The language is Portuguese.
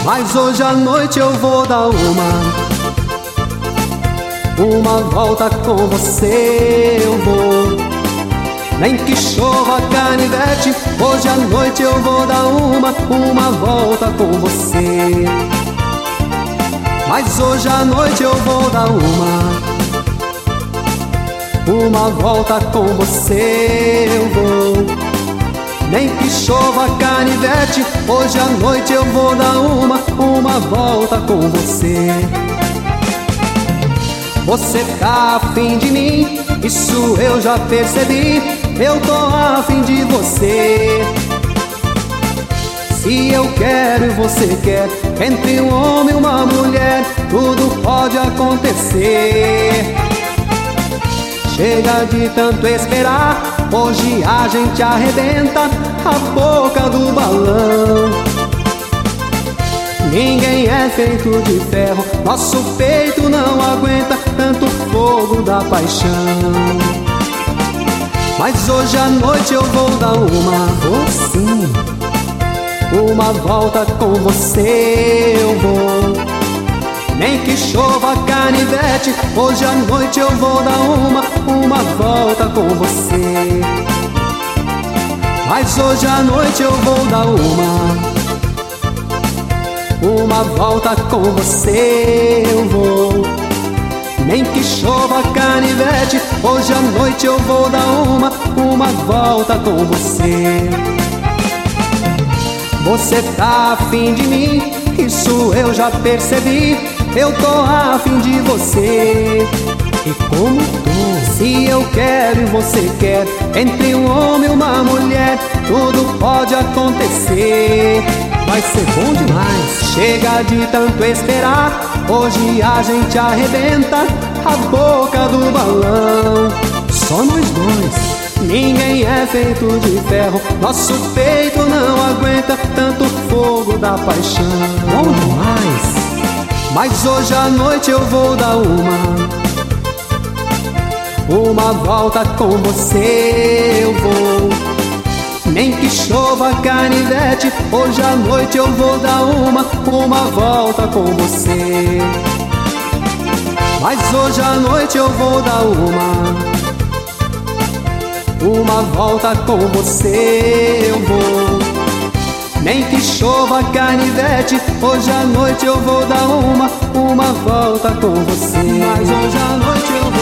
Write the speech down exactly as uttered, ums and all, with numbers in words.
Mas hoje à noite eu vou dar uma Uma volta com você eu vou. Nem que chova canivete, hoje à noite eu vou dar uma Uma volta com você. Mas hoje à noite eu vou dar uma Uma volta com você eu vou. Nem que chova canivete, hoje à noite eu vou dar uma Uma volta com você. Você tá afim de mim, isso eu já percebi. Eu tô afim de você. Se eu quero e você quer, entre um homem e uma mulher, tudo pode acontecer. Chega de tanto esperar, hoje a gente arrebenta a boca do balão. Ninguém é feito de ferro, nosso peito não aguenta tanto fogo da paixão. Mas hoje à noite eu vou dar uma, vou sim, uma volta com você eu vou. Nem que chova canivete, hoje à noite eu vou dar uma Uma volta com você. Mas hoje à noite eu vou dar uma Uma volta com você eu vou. Nem que chova canivete, hoje à noite eu vou dar uma Uma volta com você. Você tá afim de mim, isso eu já percebi. Eu tô afim de você. E como tô? Se eu quero e você quer, entre um homem e uma mulher, tudo pode acontecer. Vai ser bom demais. Chega de tanto esperar, hoje a gente arrebenta a boca do balão. Só nós dois. Ninguém é feito de ferro, nosso peito não aguenta tanto fogo da paixão. Bom demais. Mas hoje à noite eu vou dar uma Uma volta com você eu vou. Nem que chova canivete, hoje à noite eu vou dar uma Uma volta com você. Mas hoje à noite eu vou dar uma Uma volta com você eu vou. Nem que chova canivete, hoje à noite eu vou dar uma Uma volta com você. Mas hoje à noite eu vou